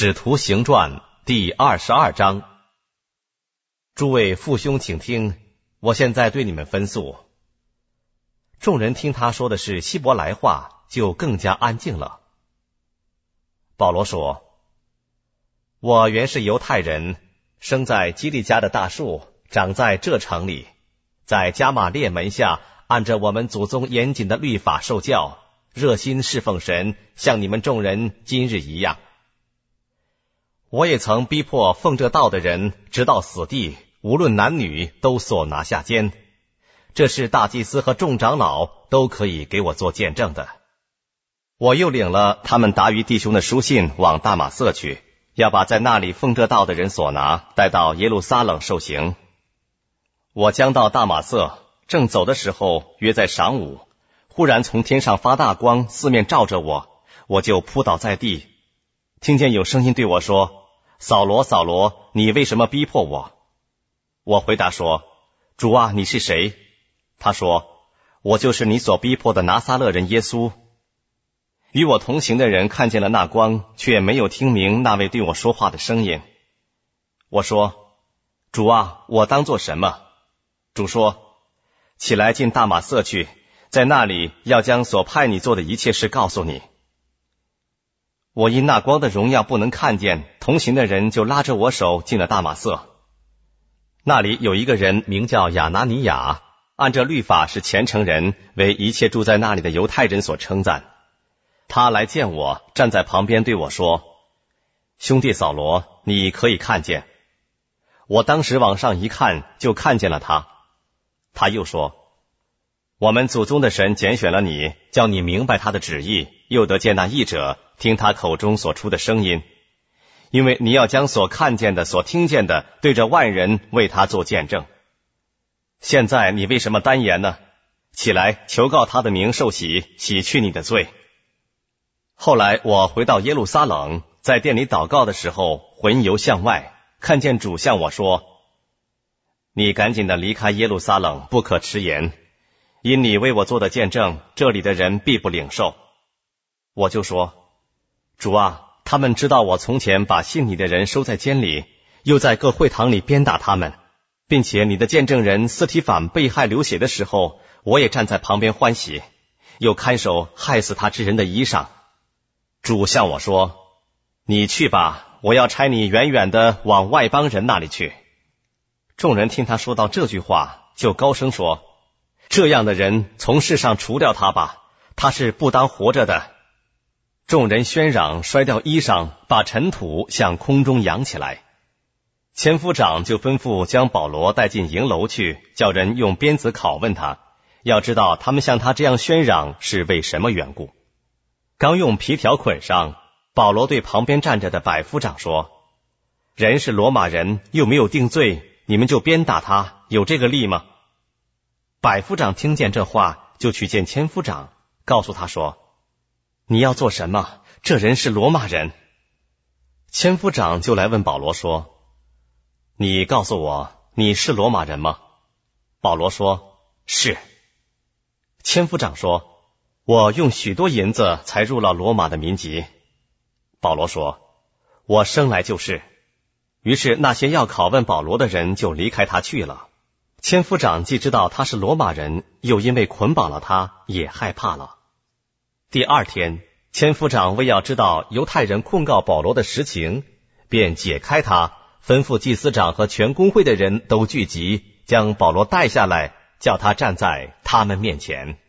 使徒行传第22章。诸位父兄请听，我现在对你们分诉。众人听他说的是希伯来话，就更加安静了。保罗说，我原是犹太人，生在基利家的大树，长在这城里，在加玛列门下，按着我们祖宗严谨的律法受教，热心侍奉神，像你们众人今日一样。我也曾逼迫奉这道的人，直到死地，无论男女，都所拿下监。这是大祭司和众长老都可以给我做见证的。我又领了他们达于弟兄的书信往大马色去，要把在那里奉这道的人所拿带到耶路撒冷受刑。我将到大马色，正走的时候，约在晌午，忽然从天上发大光，四面照着我，我就扑倒在地，听见有声音对我说，扫罗，扫罗，你为什么逼迫我？我回答说，主啊，你是谁？他说，我就是你所逼迫的拿撒勒人耶稣。与我同行的人看见了那光，却没有听明那位对我说话的声音。我说，主啊，我当做什么？主说，起来进大马色去，在那里要将所派你做的一切事告诉你。我因那光的荣耀不能看见，同行的人就拉着我手进了大马色。那里有一个人名叫亚拿尼亚，按着律法是虔诚人，为一切住在那里的犹太人所称赞。他来见我，站在旁边对我说，兄弟扫罗，你可以看见。我当时往上一看，就看见了他。他又说，我们祖宗的神拣选了你，叫你明白他的旨意，又得见那义者，听他口中所出的声音，因为你要将所看见的、所听见的，对着万人为他做见证。现在你为什么单言呢？起来，求告他的名受洗，洗去你的罪。后来我回到耶路撒冷，在店里祷告的时候，魂游向外，看见主向我说，你赶紧的离开耶路撒冷，不可迟延，因你为我做的见证，这里的人必不领受。我就说，主啊，他们知道我从前把信你的人收在监里，又在各会堂里鞭打他们，并且你的见证人司提反被害流血的时候，我也站在旁边欢喜，又看守害死他之人的衣裳。主向我说，你去吧，我要差你远远的往外邦人那里去。众人听他说到这句话，就高声说，这样的人从世上除掉他吧，他是不当活着的。众人喧嚷，摔掉衣裳，把尘土向空中扬起来。千夫长就吩咐将保罗带进营楼去，叫人用鞭子拷问他，要知道他们向他这样喧嚷是为什么缘故。刚用皮条捆上，保罗对旁边站着的百夫长说，人是罗马人，又没有定罪，你们就鞭打他，有这个理吗？百夫长听见这话，就去见千夫长，告诉他说，你要做什么？这人是罗马人。千夫长就来问保罗说，你告诉我，你是罗马人吗？保罗说，是。千夫长说，我用许多银子才入了罗马的民籍。保罗说，我生来就是。于是那些要拷问保罗的人就离开他去了。千夫长既知道他是罗马人，又因为捆绑了他，也害怕了。第二天，千夫长为要知道犹太人控告保罗的实情，便解开他，吩咐祭司长和全公会的人都聚集，将保罗带下来，叫他站在他们面前。